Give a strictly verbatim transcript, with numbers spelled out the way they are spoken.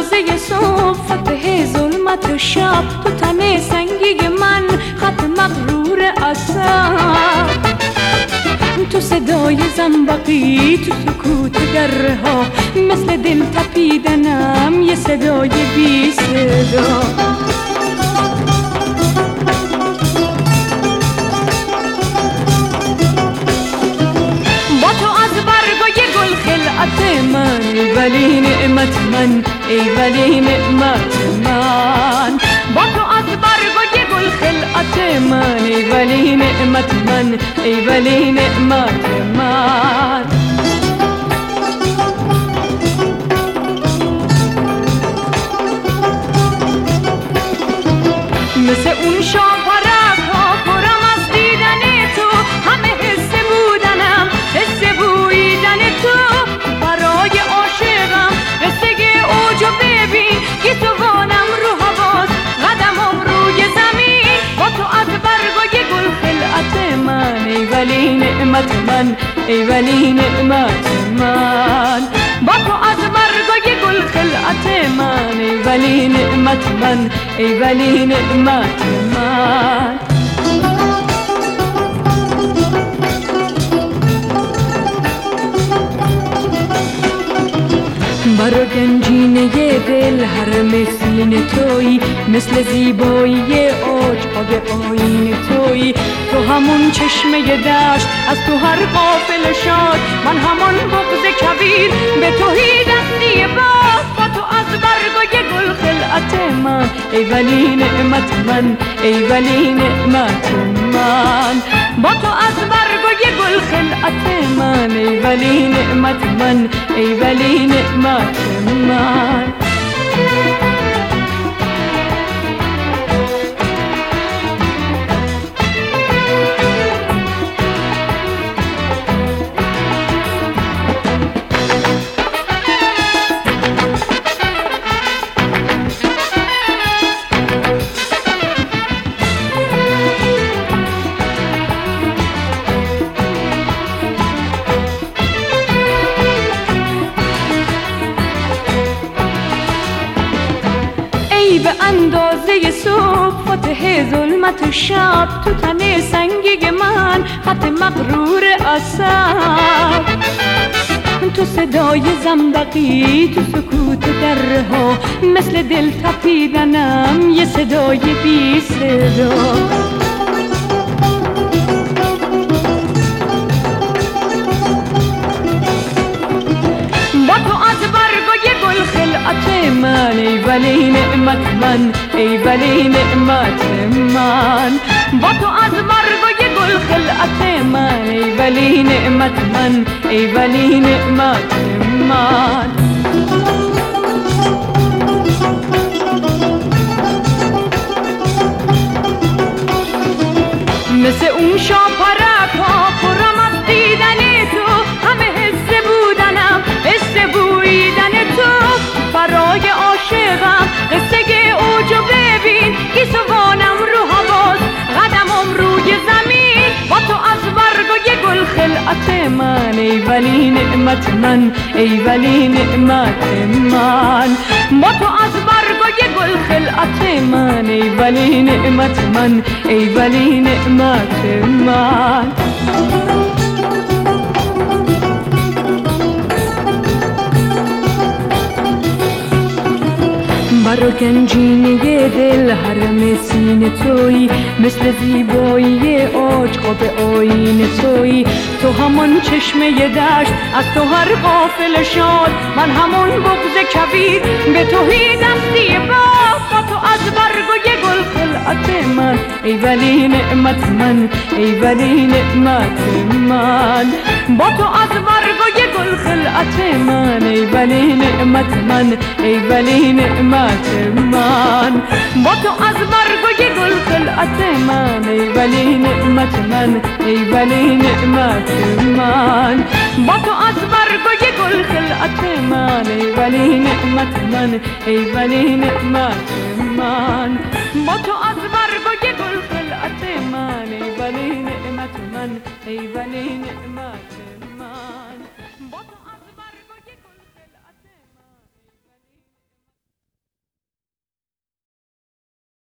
اندازه صبح فتح ظلمت و شب، تو تن سنگی من خط مغرور اثر، تو صدای زنبقی، تو سکوت درها، مثل دل تپیدنم یه صدای بی صدا. با تو از برگای گل خلعت من، ای ولی نعمت من، ای ولی نعمت من. با تو از برگای گل خلعت من، ای ولی نعمت من، ای ولی نعمت من. مثل اون شاپرک ها پرم از دیدن تو، همه حس بودنم حس بویدن تو. برای عاشقم قصه اوجو ببین، گیسوانم رو حواس قدمم روی زمین. با تو از برگای گل خلعت من، ای ولی نعمت من، ای ولی نعمت من. با تو از برگای گل خلعت من، ای ولی نعمت من، ای ولی نعمت من. برا گنجینه دل حرم سینه توی، مثل زیبایی عجب آیین توی. تو همون چشمه دشت، از تو هر قافل شاد، من همان بغض کبیر به توی دستی باد. با تو از برگای گل خلعت من، ای ولی نعمت من، ای ولی نعمت من. با تو از برگای گل خلعت من، ای ولی نعمت من، ای ولی نعمت من. به اندازه صبح فتح ظلمت و شب، تو تن سنگی من خط مغرور اثر، تو صدای زنبقی، تو سکوت درها، مثل دل تپیدنم یه صدای بی صدا. با تو از برگای گل خلعت من، ای ولی نعمت من، ای ولی نعمت من. با تو از برگای گل خلعت من، ای ولی نعمت من، ای ولی نعمت من. مثل اون شاپرک ها پرم از دیدن تو، همه حس بودنم حس بویدن تو. برای عاشقم قصه اوجو ببین، گیسوانم رو حواس قدمم روی زمین. با تو از برگای گل خلعت من، ای ولی نعمت من، ای ولی نعمت من. با تو از برگای گل خلعت من، ای ولی نعمت من، ای ولی نعمت من. برا گنجینه دل حرم سینه توی، مثل زیبایی عجب آیین توی. تو همون چشمه دشت، از تو هر قافل شاد، من همون بغض کبیر به توی دستی باد. با تو از برگای گل خلعت من، ای ولی نعمت من، ای ولی نعمت من. با تو از برگای گل خلعت من، ای ولی نعمت من، ای ولی نعمت من. با تو از برگای گل خلعت من، ای ولی نعمت من، ای ولی نعمت من. با تو از برگای گل خلعت من، ای ولی نعمت من، ای ولی نعمت من. با تو از برگای گل خلعت من، ای ولی نعمت من، ای ولی نعمت من.